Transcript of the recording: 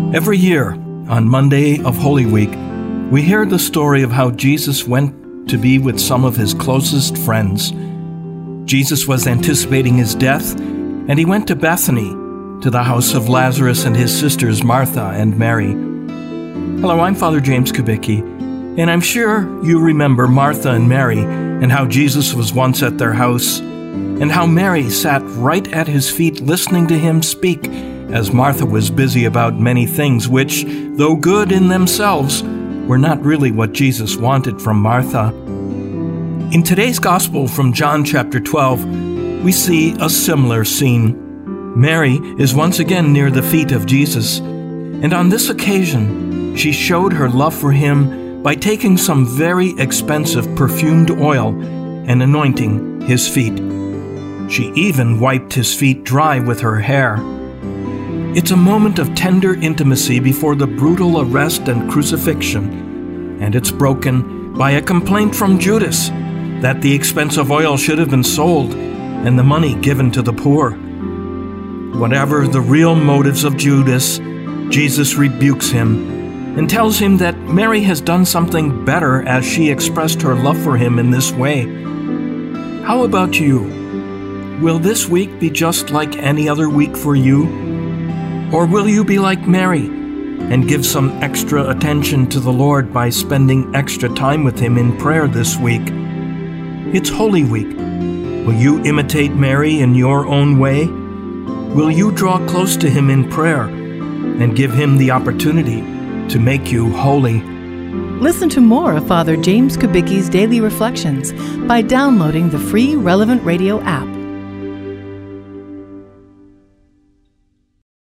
Every year, on Monday of Holy Week, we hear the story of how Jesus went to be with some of his closest friends. Jesus was anticipating his death, and he went to Bethany, to the house of Lazarus and his sisters Martha and Mary. Hello, I'm Father James Kubicki, and I'm sure you remember Martha and Mary and how Jesus was once at their house, and how Mary sat right at his feet listening to him speak, as Martha was busy about many things which, though good in themselves, were not really what Jesus wanted from Martha. In today's Gospel from John chapter 12, we see a similar scene. Mary is once again near the feet of Jesus, and on this occasion, she showed her love for him by taking some very expensive perfumed oil and anointing his feet. She even wiped his feet dry with her hair. It's a moment of tender intimacy before the brutal arrest and crucifixion, and it's broken by a complaint from Judas that the expensive oil should have been sold and the money given to the poor. Whatever the real motives of Judas, Jesus rebukes him and tells him that Mary has done something better as she expressed her love for him in this way. How about you? Will this week be just like any other week for you? Or will you be like Mary and give some extra attention to the Lord by spending extra time with him in prayer this week? It's Holy Week. Will you imitate Mary in your own way? Will you draw close to him in prayer and give him the opportunity to make you holy? Listen to more of Father James Kubicki's Daily Reflections by downloading the free Relevant Radio app